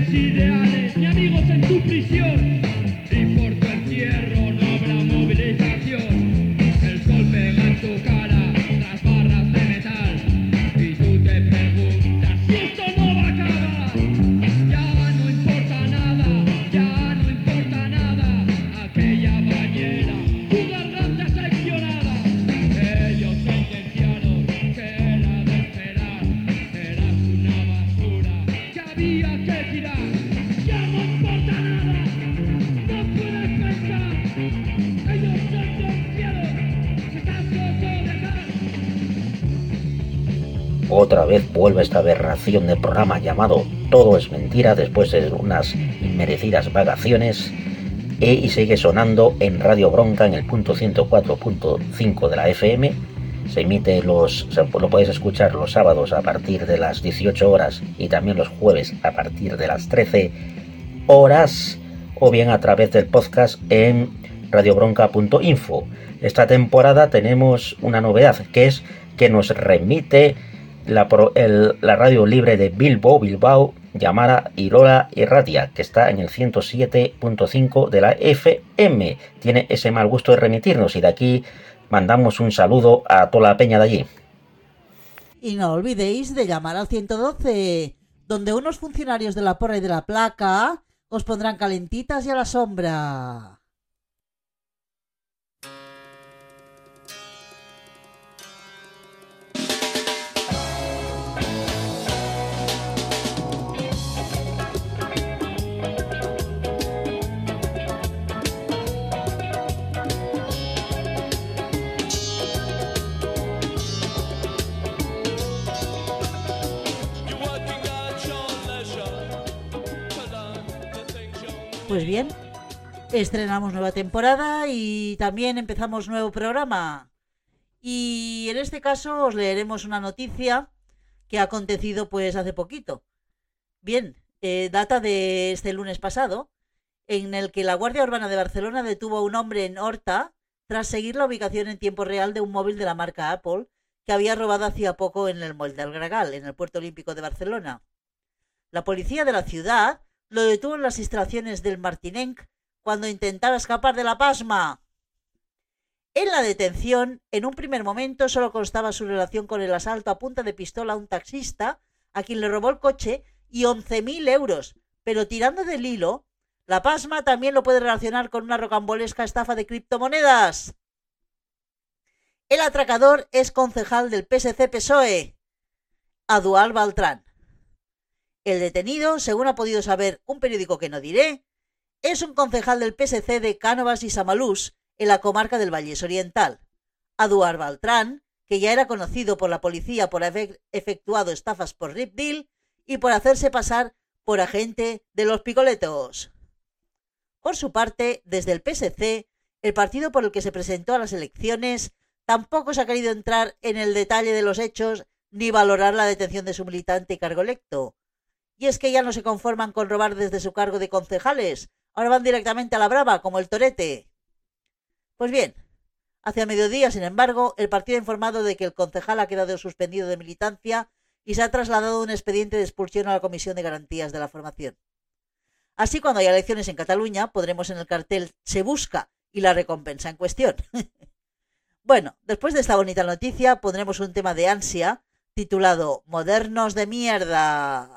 ideales, ni amigos en tu prisión. Y por tu entierro no habrá movilización. El sol pega en tu cara tras barras de metal. Y tú te preguntas si esto no va a acabar. Ya no importa nada, ya no importa nada. Aquella bañera, tu garganta seccionada. Ellos sentenciaron que era de esperar. Eras una basura que había que tirar. Ya no importa nada, no puedes pensar. Ellos sentenciaron que tanto dejar. Otra vez vuelve esta aberración de programa llamado Todo es Mentira después de unas inmerecidas vacaciones y sigue sonando en Radio Bronca en el punto 104.5 de la FM. Se emite lo podéis escuchar los sábados a partir de las 18 horas y también los jueves a partir de las 13 horas o bien a través del podcast en radiobronca.info. Esta temporada tenemos una novedad, que es que nos remite la radio libre de Bilbao llamada Irola Irratia, que está en el 107.5 de la FM. Tiene ese mal gusto de remitirnos y de aquí mandamos un saludo a toda la peña de allí. Y no olvidéis de llamar al 112, donde unos funcionarios de la porra y de la placa os pondrán calentitas y a la sombra. Pues bien, estrenamos nueva temporada y también empezamos nuevo programa. Y en este caso os leeremos una noticia que ha acontecido pues hace poquito. Bien, data de este lunes pasado, en el que la Guardia Urbana de Barcelona detuvo a un hombre en Horta tras seguir la ubicación en tiempo real de un móvil de la marca Apple que había robado hacía poco en el Moll del Gregal, en el Puerto Olímpico de Barcelona. La policía de la ciudad lo detuvo en las instalaciones del Martinenc cuando intentaba escapar de la pasma. En la detención, en un primer momento solo constaba su relación con el asalto a punta de pistola a un taxista a quien le robó el coche y 11.000 euros, pero tirando del hilo, la pasma también lo puede relacionar con una rocambolesca estafa de criptomonedas. El atracador es concejal del PSC-PSOE, Adual Baltrán. El detenido, según ha podido saber un periódico que no diré, es un concejal del PSC de Cánovas y Samalús, en la comarca del Vallés Oriental. Adual Baltrán, que ya era conocido por la policía por haber efectuado estafas por Ripdeal y por hacerse pasar por agente de los picoletos. Por su parte, desde el PSC, el partido por el que se presentó a las elecciones, tampoco se ha querido entrar en el detalle de los hechos ni valorar la detención de su militante y cargo electo. Y es que ya no se conforman con robar desde su cargo de concejales, ahora van directamente a la brava, como el torete. Pues bien, hacia mediodía, sin embargo, el partido ha informado de que el concejal ha quedado suspendido de militancia y se ha trasladado un expediente de expulsión a la Comisión de Garantías de la Formación. Así, cuando haya elecciones en Cataluña, podremos en el cartel "Se busca" y la recompensa en cuestión. Bueno, después de esta bonita noticia, pondremos un tema de ansia titulado "Modernos de mierda".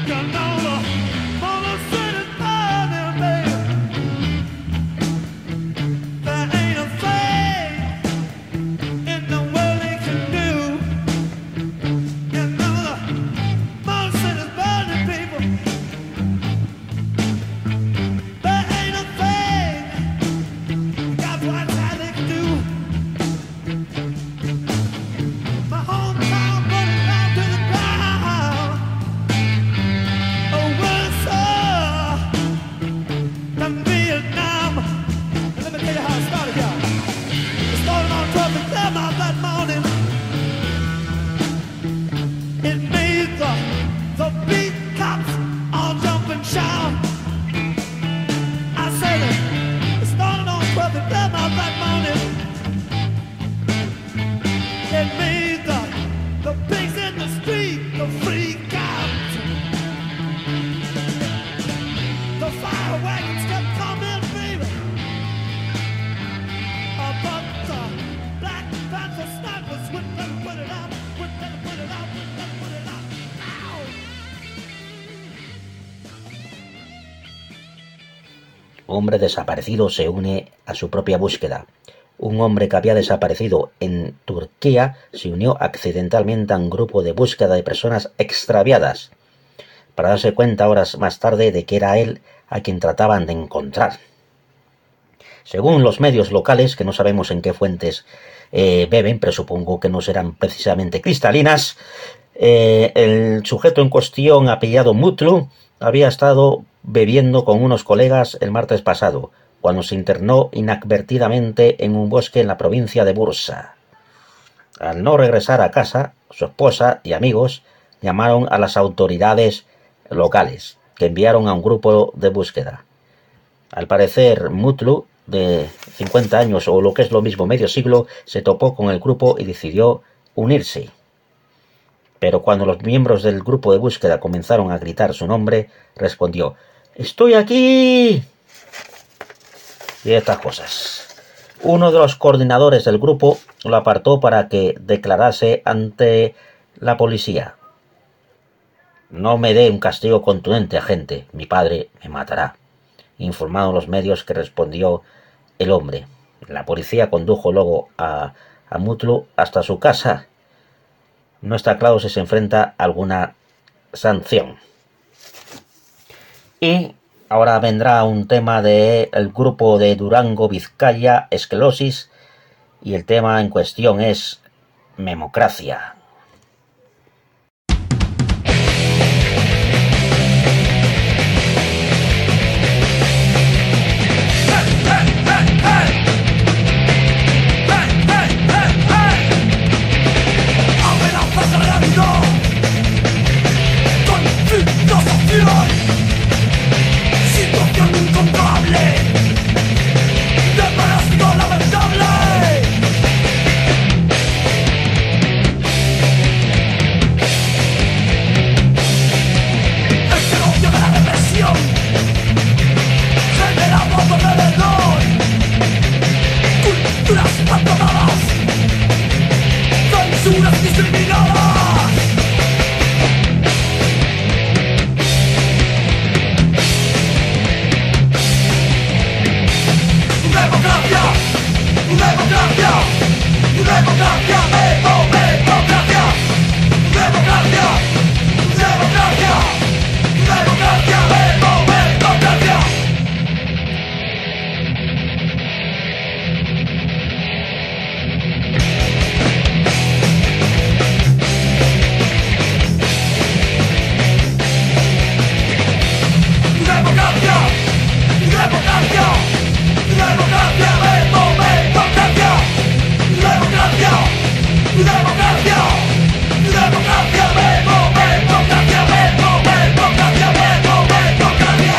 Hombre desaparecido se une a su propia búsqueda. Un hombre que había desaparecido en Turquía se unió accidentalmente a un grupo de búsqueda de personas extraviadas, para darse cuenta horas más tarde de que era él a quien trataban de encontrar. Según los medios locales, que no sabemos en qué fuentes beben, pero supongo que no serán precisamente cristalinas, el sujeto en cuestión, apellidado Mutlu, había estado bebiendo con unos colegas el martes pasado, cuando se internó inadvertidamente en un bosque en la provincia de Bursa. Al no regresar a casa, su esposa y amigos llamaron a las autoridades locales, que enviaron a un grupo de búsqueda. Al parecer, Mutlu, de 50 años o lo que es lo mismo medio siglo, se topó con el grupo y decidió unirse. Pero cuando los miembros del grupo de búsqueda comenzaron a gritar su nombre, respondió: ¡Estoy aquí! Y estas cosas. Uno de los coordinadores del grupo lo apartó para que declarase ante la policía. «No me dé un castigo contundente, agente. Mi padre me matará», informaron los medios, que respondió el hombre. La policía condujo luego a Mutlu hasta su casa. No está claro si se enfrenta a alguna sanción. Y ahora vendrá un tema del grupo de Durango, Vizcaya, Esclerosis, y el tema en cuestión es Memocracia. Situación incontrolable de parásito lamentable. Este odio de la represión genera votos de dolor, culturas abandonadas, censuras discriminadas. Democracia, democracia, democracia, democracia, democracia, democracia, democracia, democracia. Democracia, democracia. Democracia, democracia, democracia, democracia, democracia, democracia, democracia, democracia.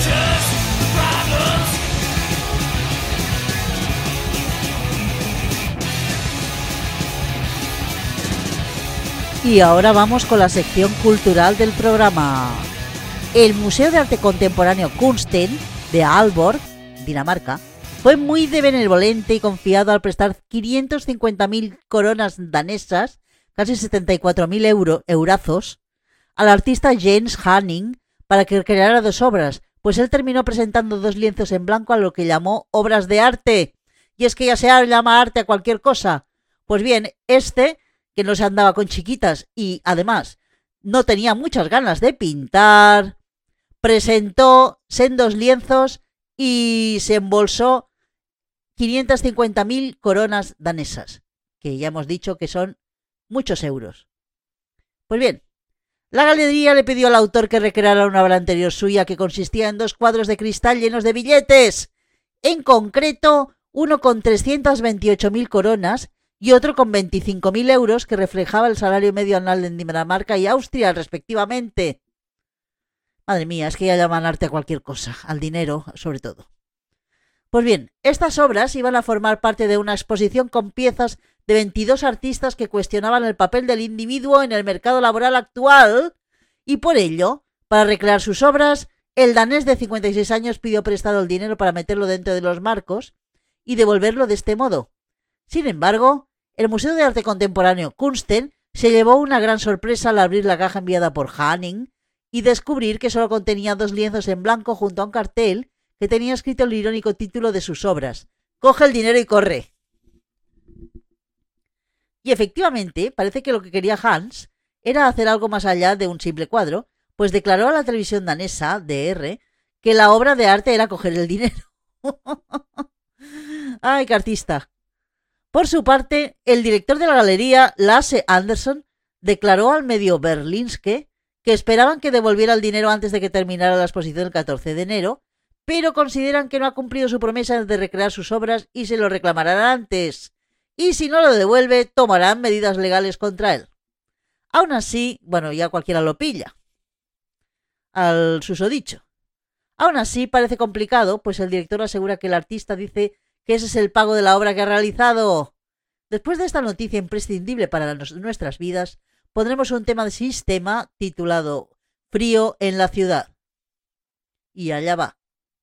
Y ahora vamos con la sección cultural del programa. El Museo de Arte Contemporáneo Kunsten de Aalborg, Dinamarca, fue muy benevolente y confiado al prestar 550.000 coronas danesas, casi 74.000 eurazos, al artista Jens Hanning para que creara 2 obras, pues él terminó presentando 2 lienzos en blanco a lo que llamó obras de arte. Y es que ya se llama arte a cualquier cosa. Pues bien, que no se andaba con chiquitas y además no tenía muchas ganas de pintar, presentó sendos lienzos y se embolsó 550.000 coronas danesas, que ya hemos dicho que son muchos euros. Pues bien, la galería le pidió al autor que recreara una obra anterior suya que consistía en 2 cuadros de cristal llenos de billetes, en concreto uno con 328.000 coronas y otro con 25.000 euros que reflejaba el salario medio anual en Dinamarca y Austria, respectivamente. Madre mía, es que ya llaman arte a cualquier cosa, al dinero sobre todo. Pues bien, estas obras iban a formar parte de una exposición con piezas de 22 artistas que cuestionaban el papel del individuo en el mercado laboral actual y por ello, para recrear sus obras, el danés de 56 años pidió prestado el dinero para meterlo dentro de los marcos y devolverlo de este modo. Sin embargo, el Museo de Arte Contemporáneo Kunsten se llevó una gran sorpresa al abrir la caja enviada por Hanning y descubrir que solo contenía 2 lienzos en blanco junto a un cartel que tenía escrito el irónico título de sus obras: «Coge el dinero y corre». Y efectivamente, parece que lo que quería Hans era hacer algo más allá de un simple cuadro, pues declaró a la televisión danesa, DR, que la obra de arte era coger el dinero. ¡Ay, qué artista! Por su parte, el director de la galería, Lasse Andersson, declaró al medio Berlingske que esperaban que devolviera el dinero antes de que terminara la exposición el 14 de enero, pero consideran que no ha cumplido su promesa de recrear sus obras y se lo reclamarán antes. Y si no lo devuelve, tomarán medidas legales contra él. Aún así, bueno, ya cualquiera lo pilla al susodicho. Aún así, parece complicado, pues el director asegura que el artista dice que ese es el pago de la obra que ha realizado. Después de esta noticia imprescindible para nuestras vidas, pondremos un tema de sistema titulado Frío en la ciudad. Y allá va.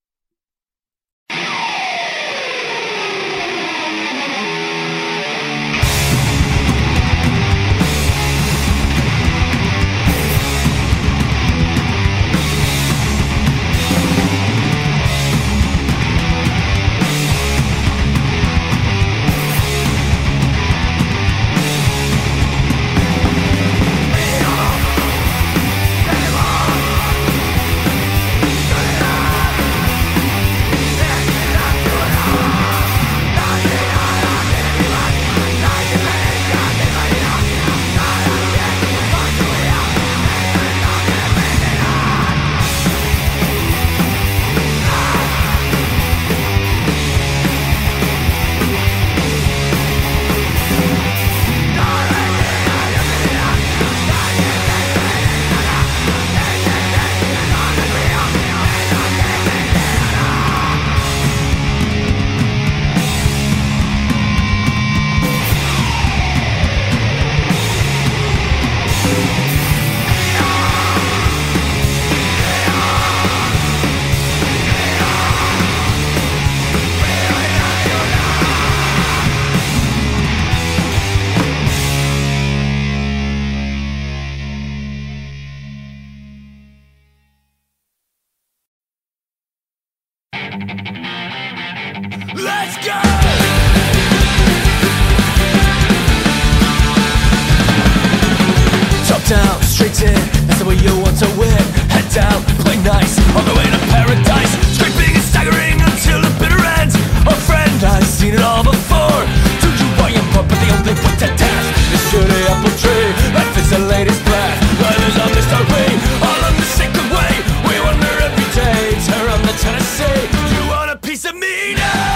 Let's go! Top down, straight in, that's the way you want to win. Head down, play nice, on the way to paradise. Scraping and staggering until the bitter end. Oh friend, I've seen it all before. Do you want your pop, but the only way to dance is to the apple tree. Life is the latest plan, life is a mystery. All on the sacred way, we wonder every day. Tear on the Tennessee, you want a piece of me now?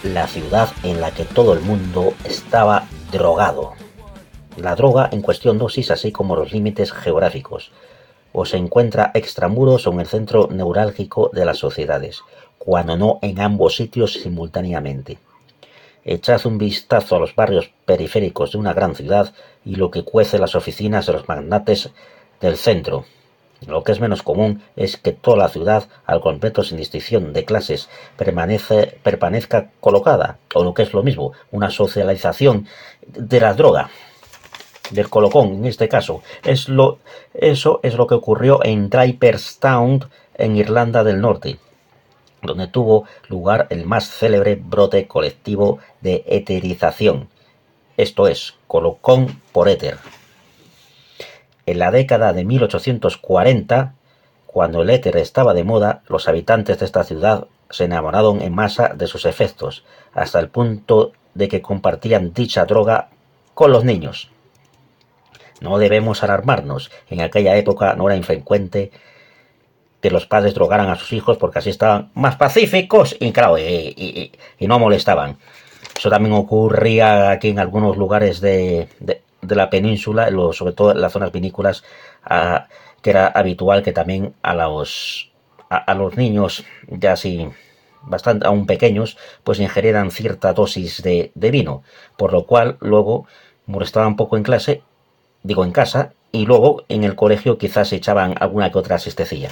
la ciudad en la que todo el mundo estaba drogado. La droga en cuestión dosis, así como los límites geográficos, o se encuentra extramuros o en el centro neurálgico de las sociedades, cuando no en ambos sitios simultáneamente. Echad un vistazo a los barrios periféricos de una gran ciudad y lo que cuece las oficinas de los magnates del centro. Lo que es menos común es que toda la ciudad, al completo sin distinción de clases, permanezca colocada, o lo que es lo mismo, una socialización de la droga, del colocón en este caso. Eso es lo que ocurrió en Draperstown, en Irlanda del Norte, donde tuvo lugar el más célebre brote colectivo de eterización, esto es, colocón por éter. En la década de 1840, cuando el éter estaba de moda, los habitantes de esta ciudad se enamoraron en masa de sus efectos, hasta el punto de que compartían dicha droga con los niños. No debemos alarmarnos, en aquella época no era infrecuente que los padres drogaran a sus hijos porque así estaban más pacíficos y claro, y no molestaban. Eso también ocurría aquí en algunos lugares de la península, sobre todo en las zonas vinícolas, que era habitual que también a los niños ya así bastante aún pequeños pues ingerieran cierta dosis de vino, por lo cual luego molestaban poco en clase, digo en casa, y luego en el colegio quizás se echaban alguna que otra siestecilla.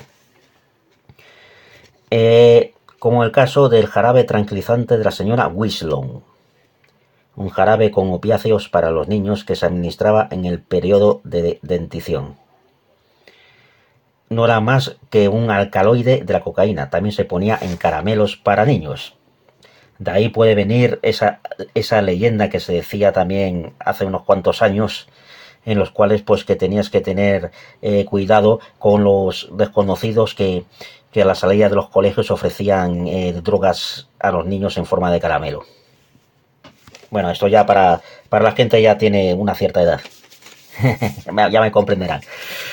Como el caso del jarabe tranquilizante de la señora Winslow, un jarabe con opiáceos para los niños que se administraba en el periodo de dentición. No era más que un alcaloide de la cocaína, también se ponía en caramelos para niños. De ahí puede venir esa leyenda que se decía también hace unos cuantos años, en los cuales pues que tenías que tener cuidado con los desconocidos que a la salida de los colegios ofrecían drogas a los niños en forma de caramelo. Bueno, esto ya para la gente que ya tiene una cierta edad. Ya me comprenderán.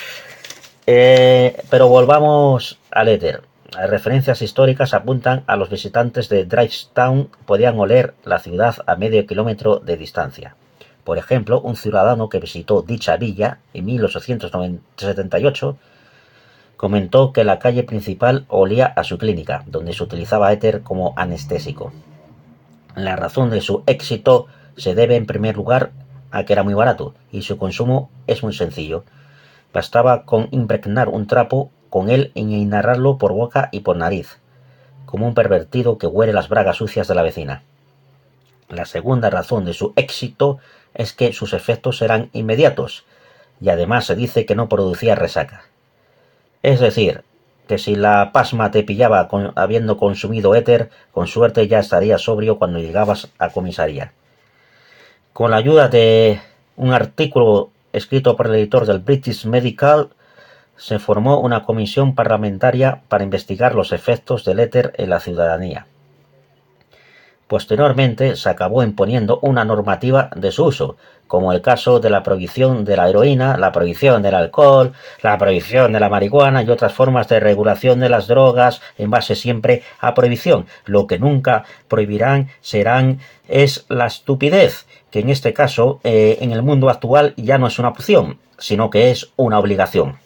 Pero volvamos al éter. Las referencias históricas apuntan a los visitantes de Draperstown podían oler la ciudad a medio kilómetro de distancia. Por ejemplo, un ciudadano que visitó dicha villa en 1878 comentó que la calle principal olía a su clínica, donde se utilizaba éter como anestésico. La razón de su éxito se debe en primer lugar a que era muy barato y su consumo es muy sencillo. Bastaba con impregnar un trapo con él e inhalarlo por boca y por nariz, como un pervertido que huele las bragas sucias de la vecina. La segunda razón de su éxito es que sus efectos eran inmediatos y además se dice que no producía resaca. Es decir, que si la pasma te pillaba habiendo consumido éter, con suerte ya estarías sobrio cuando llegabas a comisaría. Con la ayuda de un artículo escrito por el editor del British Medical, se formó una comisión parlamentaria para investigar los efectos del éter en la ciudadanía. Posteriormente se acabó imponiendo una normativa de su uso, como el caso de la prohibición de la heroína, la prohibición del alcohol, la prohibición de la marihuana y otras formas de regulación de las drogas en base siempre a prohibición. Lo que nunca prohibirán es la estupidez, que en este caso en el mundo actual ya no es una opción, sino que es una obligación.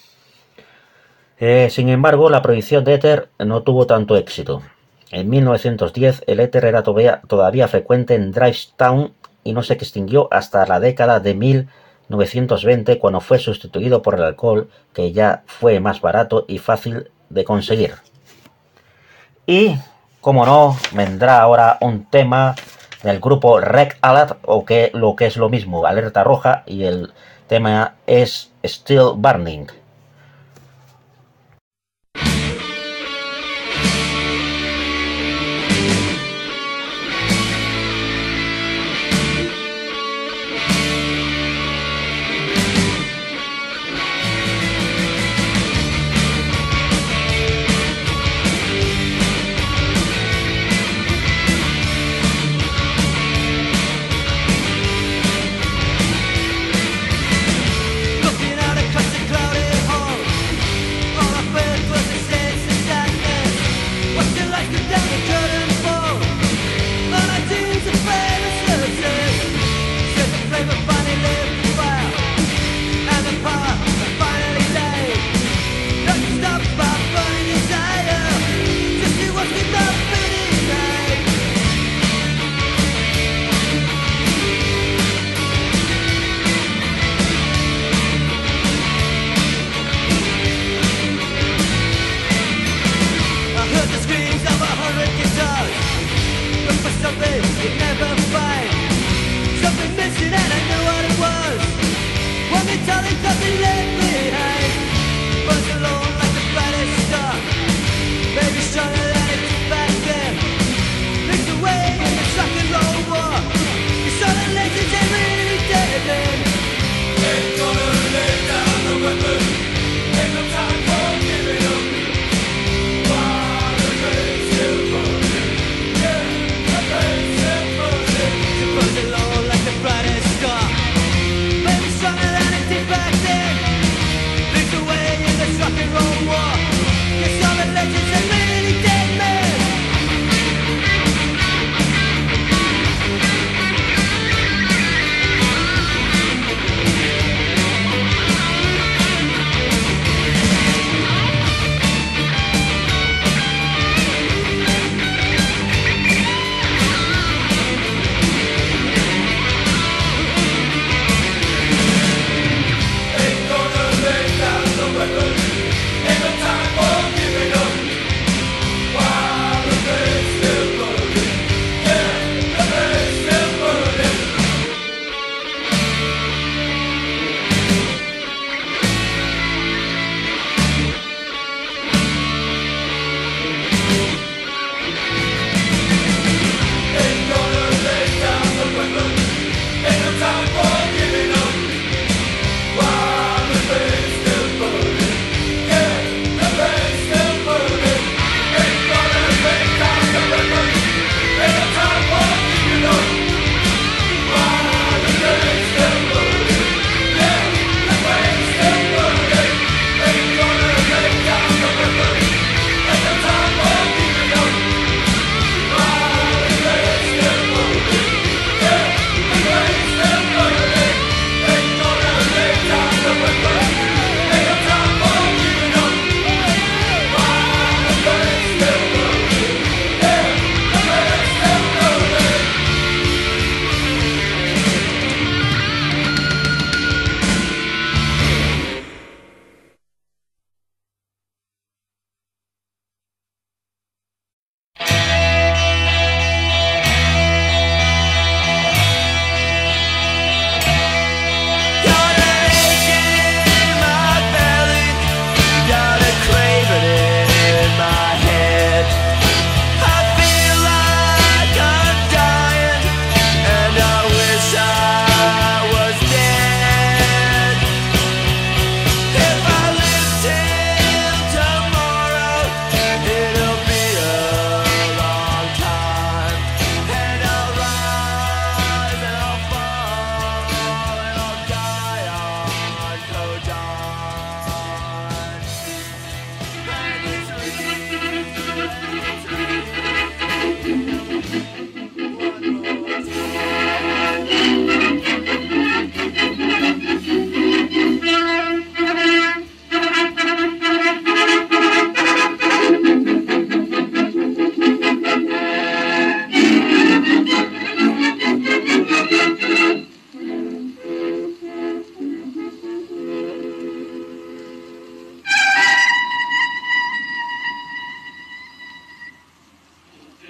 Sin embargo, la prohibición de éter no tuvo tanto éxito. En 1910 el éter era todavía frecuente en Draperstown y no se extinguió hasta la década de 1920, cuando fue sustituido por el alcohol, que ya fue más barato y fácil de conseguir. Y, como no, vendrá ahora un tema del grupo Red Alert, o lo que es lo mismo, Alerta Roja, y el tema es Still Burning. Looking at a crescent cloud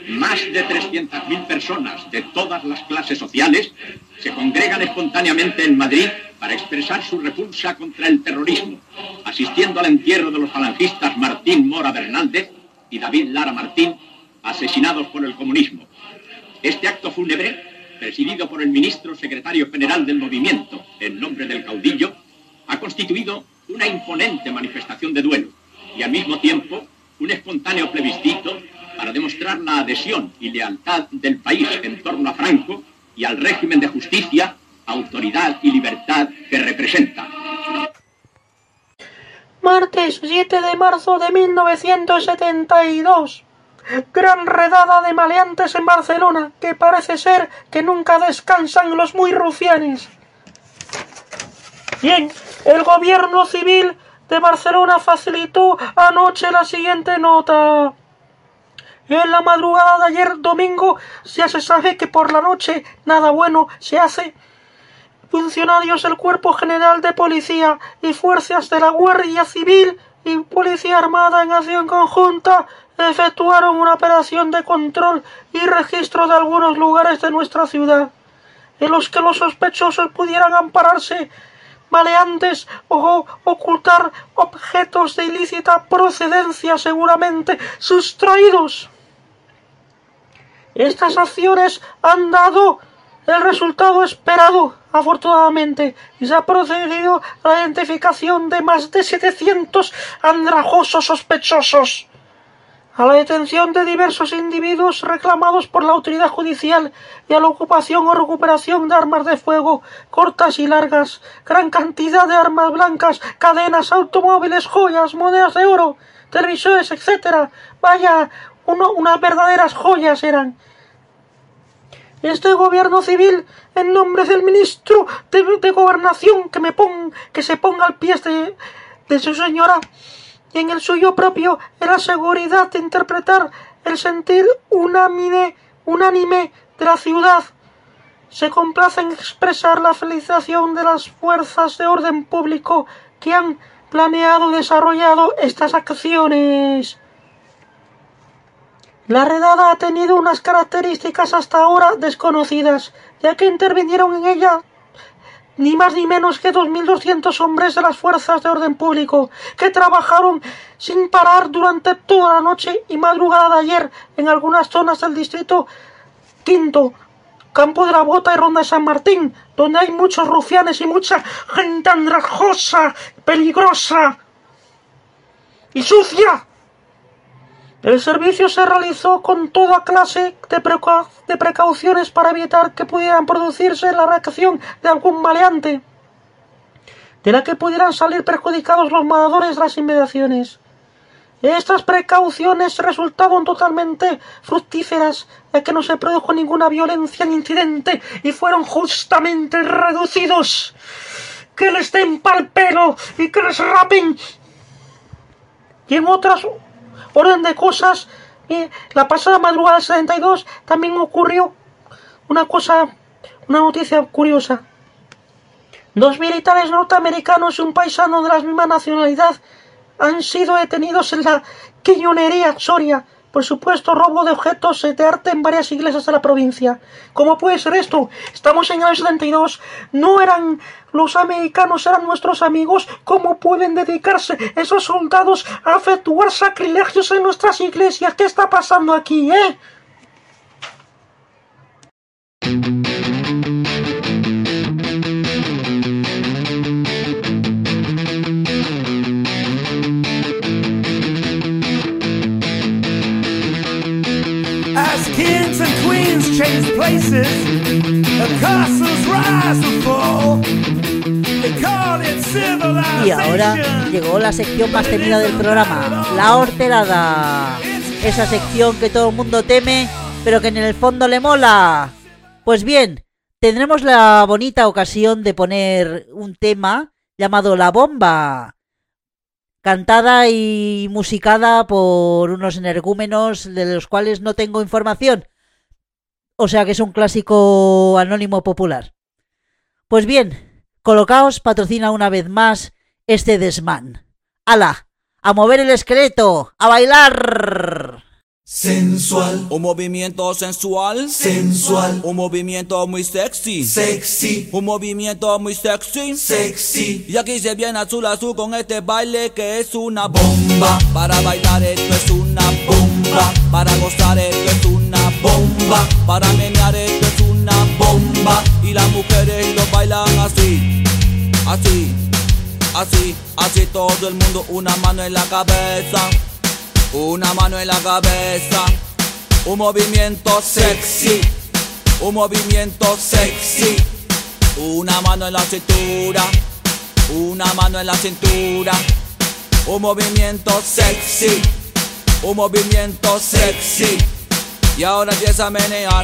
más de 300.000 personas de todas las clases sociales se congregan espontáneamente en Madrid para expresar su repulsa contra el terrorismo, asistiendo al entierro de los falangistas Martín Mora Bernáldez y David Lara Martín, asesinados por el comunismo. Este acto fúnebre, presidido por el ministro secretario general del movimiento, en nombre del caudillo, ha constituido una imponente manifestación de duelo y al mismo tiempo un espontáneo plebiscito para demostrar la adhesión y lealtad del país en torno a Franco y al régimen de justicia, autoridad y libertad que representa. Martes 7 de marzo de 1972. Gran redada de maleantes en Barcelona, que parece ser que nunca descansan los muy rufianes. Bien, el gobierno civil de Barcelona facilitó anoche la siguiente nota. En la madrugada de ayer domingo ya se sabe que por la noche nada bueno se hace. Funcionarios del Cuerpo General de Policía y fuerzas de la Guardia Civil y Policía Armada en acción conjunta efectuaron una operación de control y registro de algunos lugares de nuestra ciudad, en los que los sospechosos pudieran ampararse maleantes o ocultar objetos de ilícita procedencia seguramente sustraídos. Estas acciones han dado el resultado esperado, afortunadamente, y se ha procedido a la identificación de más de 700 andrajosos sospechosos, a la detención de diversos individuos reclamados por la autoridad judicial y a la ocupación o recuperación de armas de fuego cortas y largas, gran cantidad de armas blancas, cadenas, automóviles, joyas, monedas de oro, televisores, etc. Vaya, unas verdaderas joyas eran. Este gobierno civil, en nombre del ministro de Gobernación, que se ponga al pie de su señora, y en el suyo propio, en la seguridad de interpretar el sentir unánime de la ciudad, se complace en expresar la felicitación de las fuerzas de orden público que han planeado y desarrollado estas acciones. La redada ha tenido unas características hasta ahora desconocidas, ya que intervinieron en ella ni más ni menos que 2.200 hombres de las fuerzas de orden público, que trabajaron sin parar durante toda la noche y madrugada de ayer en algunas zonas del distrito Quinto, Campo de la Bota y Ronda de San Martín, donde hay muchos rufianes y mucha gente andrajosa, peligrosa y sucia. El servicio se realizó con toda clase de precauciones para evitar que pudieran producirse la reacción de algún maleante, de la que pudieran salir perjudicados los moradores de las inmediaciones. Estas precauciones resultaron totalmente fructíferas, ya que no se produjo ninguna violencia ni incidente y fueron justamente reducidos. ¡Que les den pa'l pelo y que les rapen! Y en otras orden de cosas, la pasada madrugada del 72 también ocurrió una noticia curiosa. 2 militares norteamericanos y un paisano de la misma nacionalidad han sido detenidos en la Quiñonería, Soria, por supuesto robo de objetos de arte en varias iglesias de la provincia. ¿Cómo puede ser esto? Estamos en el 72, no eran los americanos, eran nuestros amigos. ¿Cómo pueden dedicarse esos soldados a efectuar sacrilegios en nuestras iglesias? ¿Qué está pasando aquí, As kings and queens change places, the castles rise and fall. They call it civilization. Y ahora llegó la sección más temida del programa, la horterada. Esa sección que todo el mundo teme, pero que en el fondo le mola. Pues bien, tendremos la bonita ocasión de poner un tema llamado La Bomba, cantada y musicada por unos energúmenos de los cuales no tengo información. O sea que es un clásico anónimo popular. Pues bien, Colocaos patrocina una vez más este desmán. ¡Hala! ¡A mover el esqueleto! ¡A bailar! sensual, un movimiento sensual, sensual, un movimiento muy sexy, sexy, un movimiento muy sexy, sexy. Y aquí se viene azul azul con este baile que es una bomba. Para bailar esto es una bomba, para gozar esto es una bomba, para menear esto es una bomba. Y las mujeres lo bailan así, así, así, así todo el mundo, una mano en la cabeza. Una mano en la cabeza, un movimiento sexy, un movimiento sexy. Una mano en la cintura, una mano en la cintura. Un movimiento sexy, un movimiento sexy. Y ahora empieza a menear,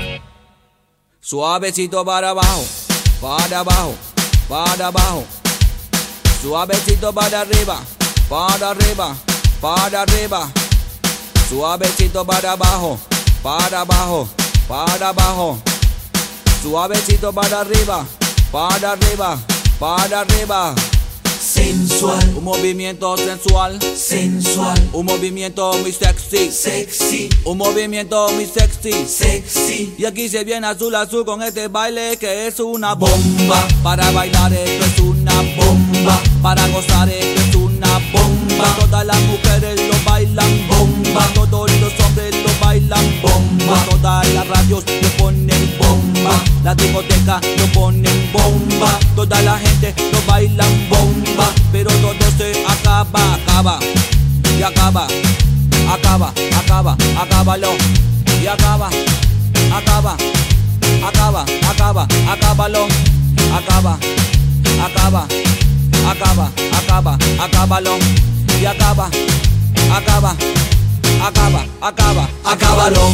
suavecito para abajo, para abajo, para abajo. Suavecito para arriba, para arriba, para arriba. Suavecito para abajo, para abajo, para abajo. Suavecito para arriba, para arriba, para arriba. Sensual, un movimiento sensual, sensual, un movimiento muy sexy, sexy, un movimiento muy sexy, sexy. Y aquí se viene azul azul con este baile que es una bomba. Para bailar esto es una bomba, para gozar esto es una bomba. Todas las mujeres lo bailan bomba, todos los hombres lo bailan bomba. Todas las radios lo ponen bomba, la discoteca lo ponen bomba. Toda la gente lo bailan bomba, pero todo se acaba, acaba, y acaba, acaba, acaba, acábalo, y acaba, acaba, acaba, acaba, acábalo, acaba, acaba, acaba, acaba, acábalo, y acaba, acaba, acaba, acaba, acábalo.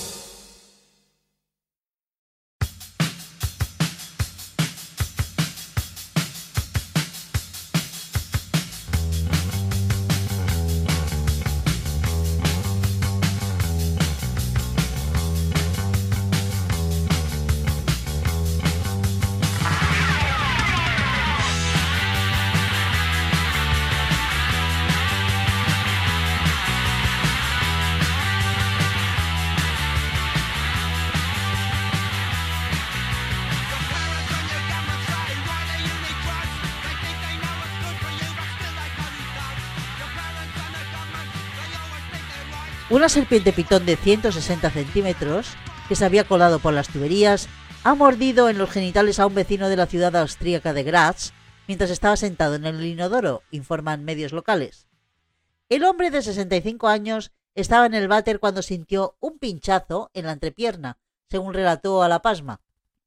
Una serpiente pitón de 160 centímetros, que se había colado por las tuberías, ha mordido en los genitales a un vecino de la ciudad austríaca de Graz mientras estaba sentado en el inodoro, informan medios locales. El hombre de 65 años estaba en el váter cuando sintió un pinchazo en la entrepierna, según relató a La Pasma.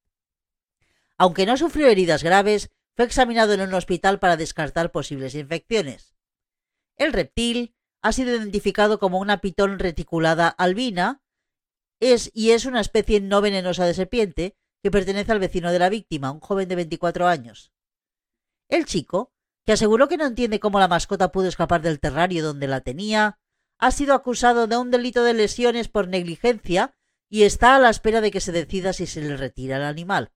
Aunque no sufrió heridas graves, fue examinado en un hospital para descartar posibles infecciones. El reptil ha sido identificado como una pitón reticulada albina y es una especie no venenosa de serpiente que pertenece al vecino de la víctima, un joven de 24 años. El chico, que aseguró que no entiende cómo la mascota pudo escapar del terrario donde la tenía, ha sido acusado de un delito de lesiones por negligencia y está a la espera de que se decida si se le retira el animal.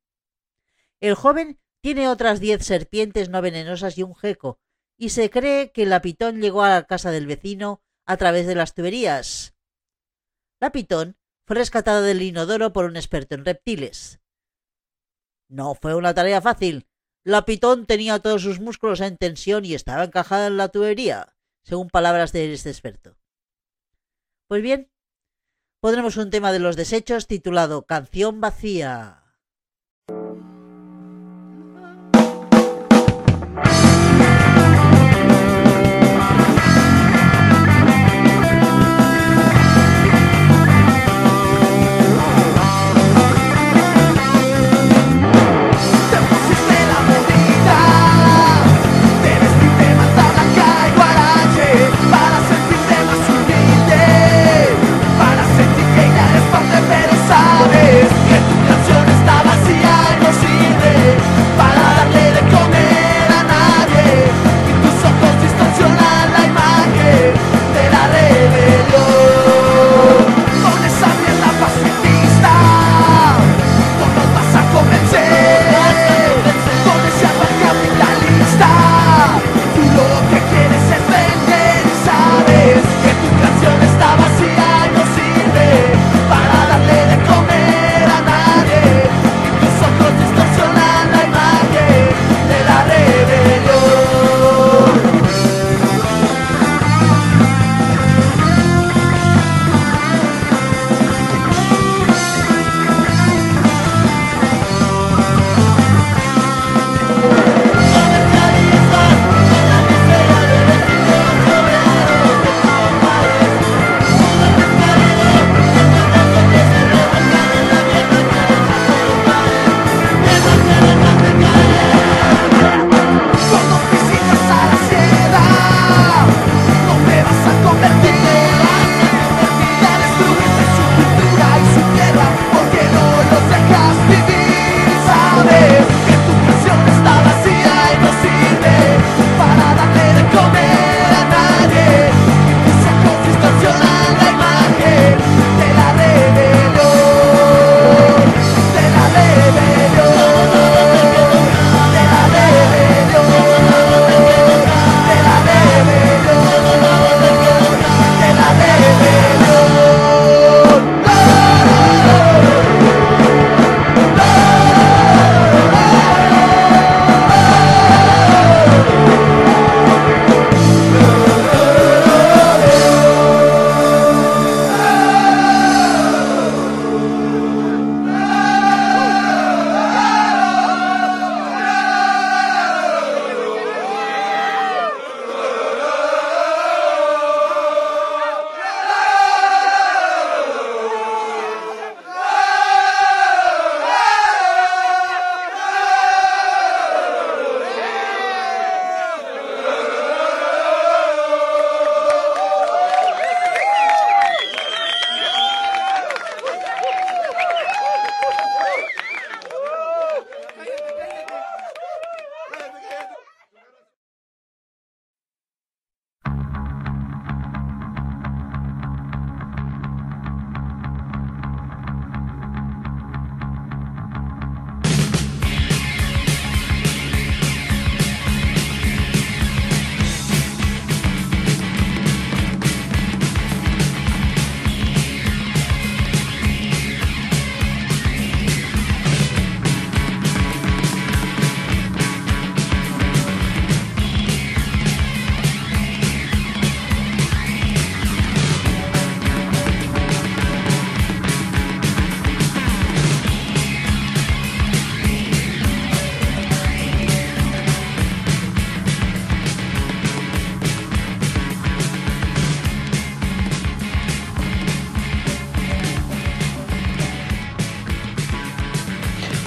El joven tiene otras 10 serpientes no venenosas y un geco, y se cree que la pitón llegó a la casa del vecino a través de las tuberías. La pitón fue rescatada del inodoro por un experto en reptiles. No fue una tarea fácil. La pitón tenía todos sus músculos en tensión y estaba encajada en la tubería, según palabras de este experto. Pues bien, pondremos un tema de los desechos titulado Canción vacía. Pero sabes que tu canción es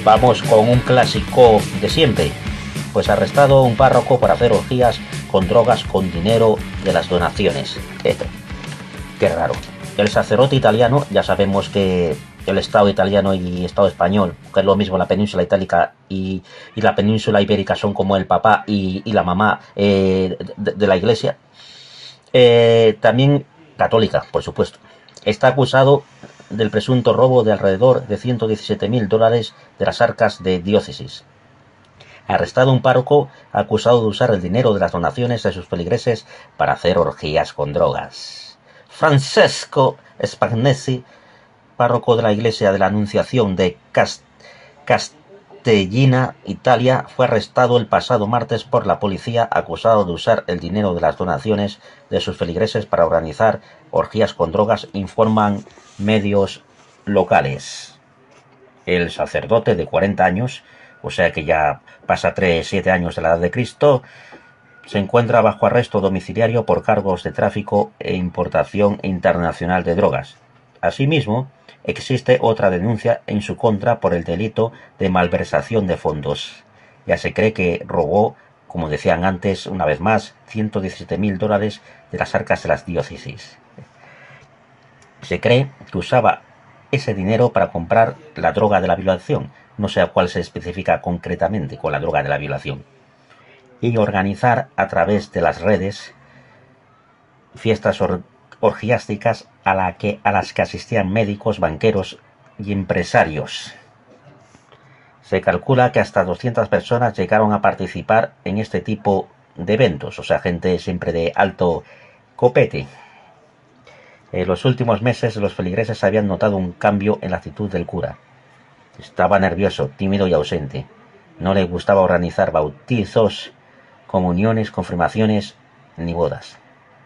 Vamos con un clásico de siempre. Pues arrestado un párroco por hacer orgías con drogas con dinero de las donaciones. Qué raro. El sacerdote italiano, ya sabemos que el Estado italiano y Estado español, que es lo mismo, la península itálica y la península ibérica son como el papá y la mamá de la iglesia. También católica, por supuesto. Está acusado del presunto robo de alrededor de $117.000 de las arcas de diócesis. Arrestado un párroco acusado de usar el dinero de las donaciones de sus feligreses para hacer orgías con drogas. Francesco Spagnesi, párroco de la iglesia de la Anunciación de Castellina, Italia, fue arrestado el pasado martes por la policía acusado de usar el dinero de las donaciones de sus feligreses para organizar orgías con drogas, informan medios locales. El sacerdote de 40 años, o sea que ya pasa 7 años de la edad de Cristo, se encuentra bajo arresto domiciliario por cargos de tráfico e importación internacional de drogas. Asimismo, existe otra denuncia en su contra por el delito de malversación de fondos. Ya se cree que robó, como decían antes, una vez más, $117.000 de las arcas de las diócesis. Se cree que usaba ese dinero para comprar la droga de la violación, no sé a cuál se especifica concretamente con la droga de la violación, y organizar a través de las redes fiestas orgiásticas a las que asistían médicos, banqueros y empresarios. Se calcula que hasta 200 personas llegaron a participar en este tipo de eventos, o sea, gente siempre de alto copete. En los últimos meses los feligreses habían notado un cambio en la actitud del cura. Estaba nervioso, tímido y ausente. No le gustaba organizar bautizos, comuniones, confirmaciones ni bodas,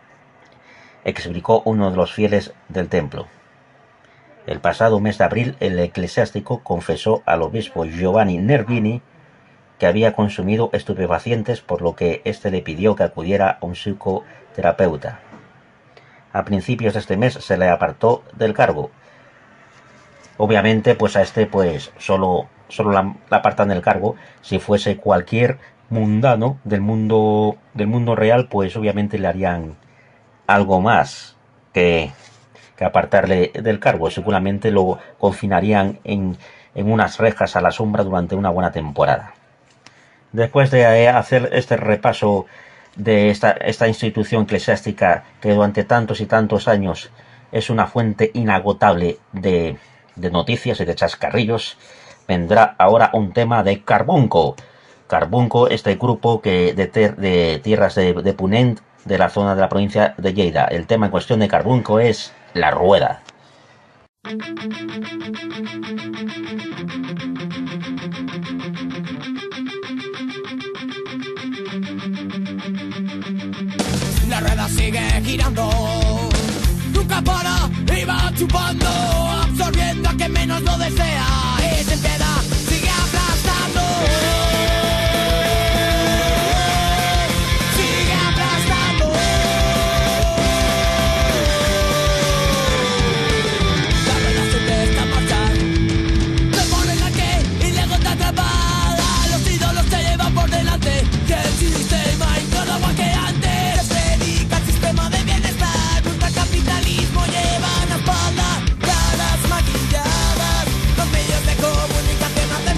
explicó uno de los fieles del templo. El pasado mes de abril, el eclesiástico confesó al obispo Giovanni Nervini que había consumido estupefacientes, por lo que éste le pidió que acudiera a un psicoterapeuta. A principios de este mes se le apartó del cargo. Obviamente, pues a este solo la apartan del cargo. Si fuese cualquier mundano del mundo real, pues obviamente le harían algo más que apartarle del cargo. Seguramente lo confinarían en unas rejas a la sombra durante una buena temporada. Después de hacer este repaso de esta institución eclesiástica que durante tantos y tantos años es una fuente inagotable de noticias y de chascarrillos, vendrá ahora un tema de Carbunco. Carbunco, este grupo de tierras de Ponent, de la zona de la provincia de Lleida. El tema en cuestión de Carbunco es La Rueda. La rueda sigue girando, nunca para y va chupando, absorbiendo a quien menos lo desea y sin piedad sigue aplastando. Sigue aplastando. La rueda se te está marchando, te ponen aquí y luego te atrapada. Los ídolos te llevan por delante, que el sistema ignora lo que antes. Predica el sistema de bienestar, contra capitalismo llevan a espalda caras maquilladas, los medios de comunicación.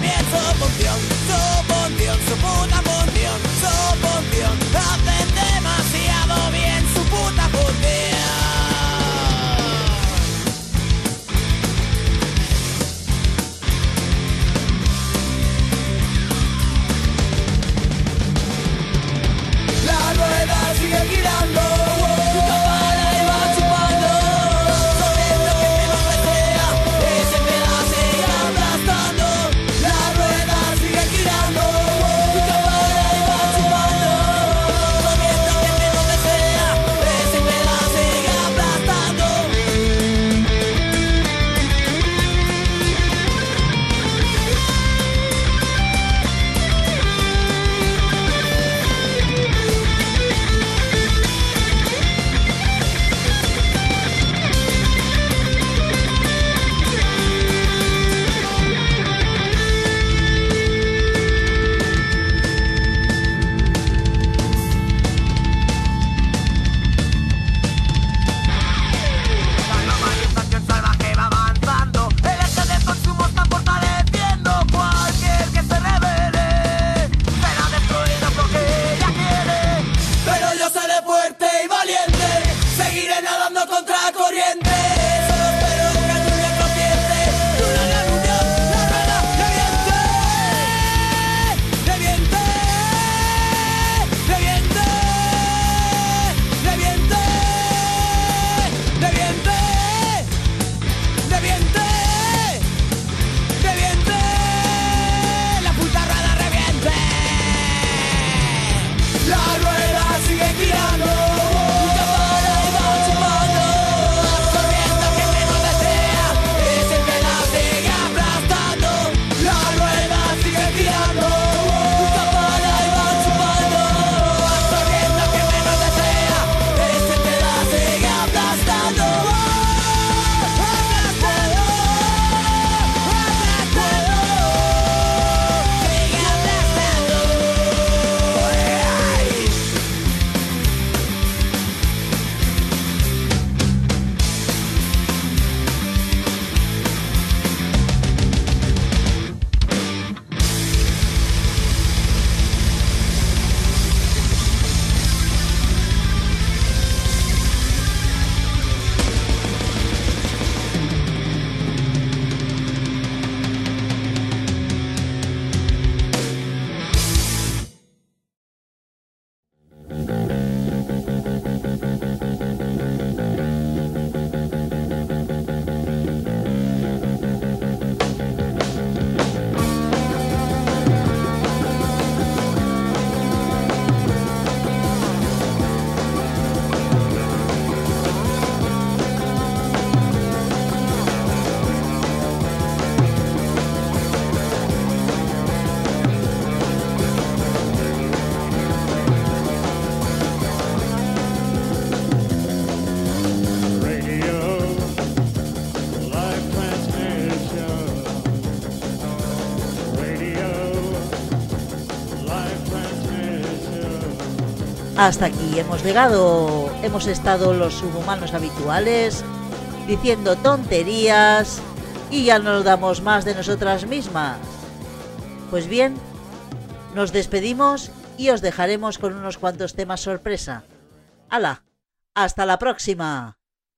Hasta aquí hemos llegado. Hemos estado los subhumanos habituales diciendo tonterías y ya no damos más de nosotras mismas. Pues bien, nos despedimos y os dejaremos con unos cuantos temas sorpresa. ¡Hala! ¡Hasta la próxima!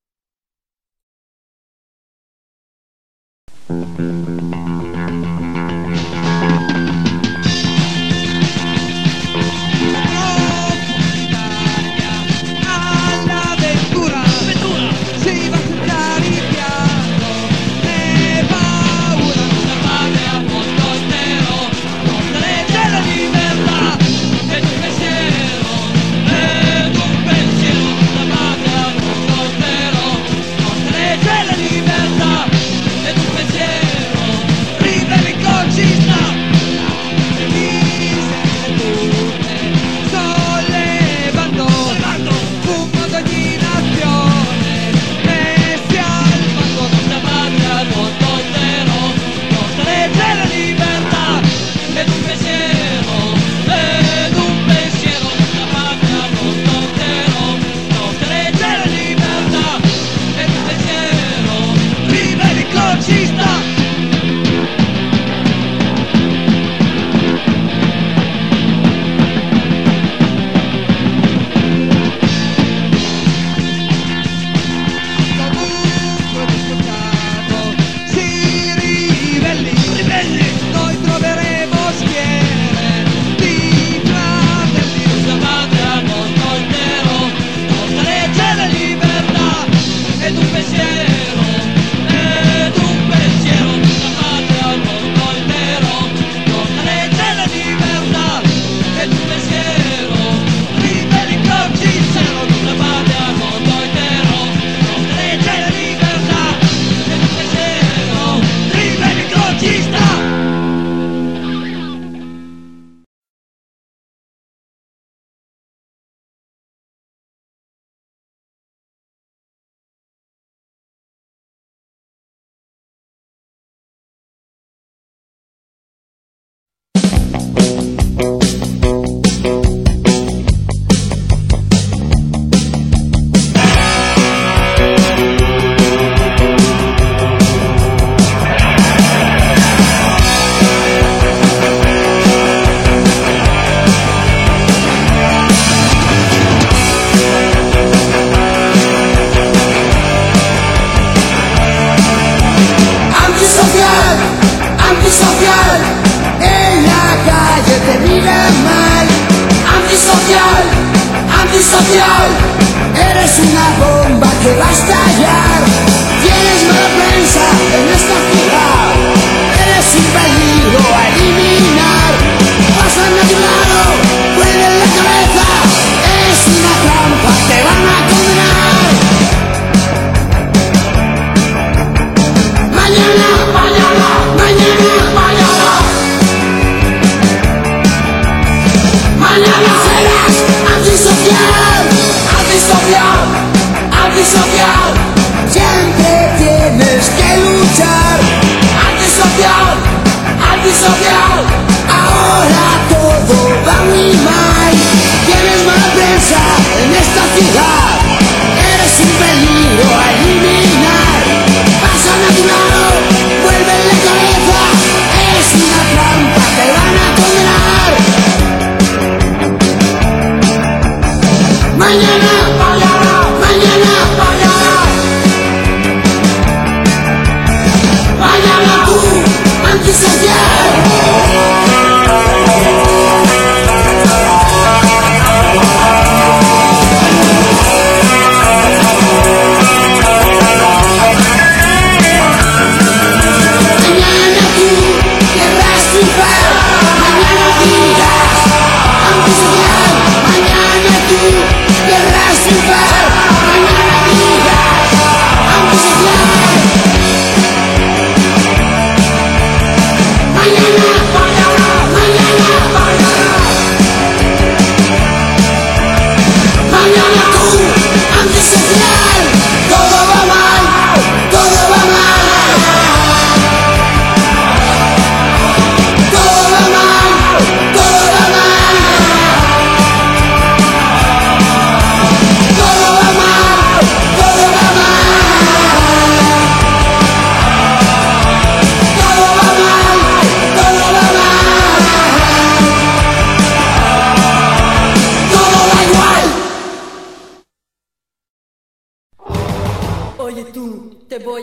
Antisocial, eres una bomba que va a estallar. Tienes mala prensa en esta ciudad. Eres un peligro a eliminar. Pasan a tu lado, vuelven la cabeza. Es una trampa, te van a condenar. Mañana, mañana, mañana, mañana. Mañana serás antisocial, antisocial, antisocial. Siempre tienes que luchar. Antisocial, antisocial. Ahora todo va muy mal. Tienes mala prensa en esta ciudad. Eres un peligro a eliminar. Pasan a tu lado, vuelven la cabeza. Es una trampa, te van a condenar. Mañana, mañana, mañana, mañana. Mañana tú, antisocial.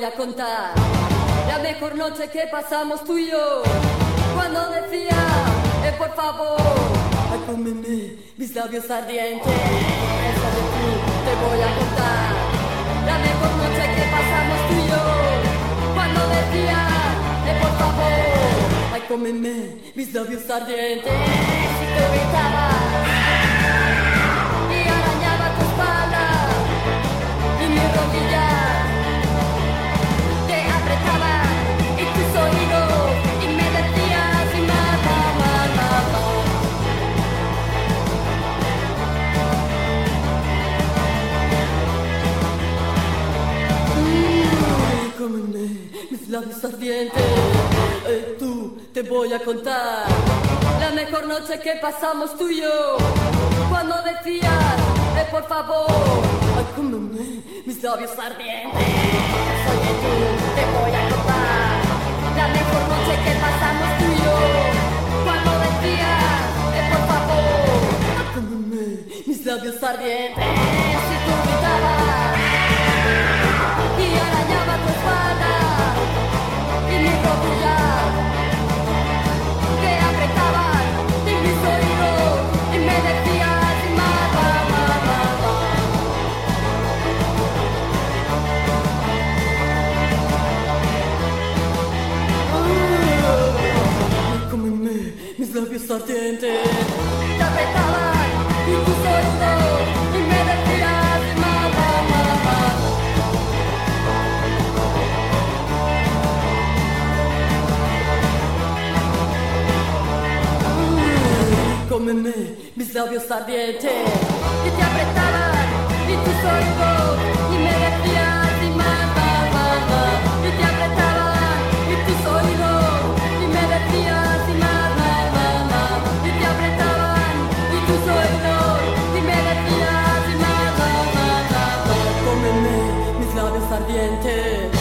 voy a contar la mejor noche que pasamos tú y yo. Cuando decía, por favor, ay, cómeme mis labios ardientes. Eso de tú te voy a contar la mejor noche que pasamos tú y yo. Cuando decía, por favor, ay, cómeme mis labios ardientes. Y te gritaba y arañaba tu espalda y mi rodilla te apretaba y tus oídos y me decías y más. Cómeme mis labios ardientes. Tú te voy a contar la mejor noche que pasamos tú y yo. Cuando decías, por favor, ay, cómeme mis labios ardientes. Oye, tú te voy a contar la mejor noche que pasamos tú y yo. Cuando decías, por favor, ay, cómeme mis labios ardientes. Y tú gritabas y arañaba tu espalda y mi rodilla te apretaban en mis oídos y me decías más. Cómeme mis labios ardientes, te apretaban en tus oídos y me decías más. Cómeme mis labios ardientes y te apretaban y tus oídos y me decías y más. Y te apretaban y tus oídos y me decías y más. Y te apretaban y tus oídos y me decías y más. Cómeme mis labios ardientes.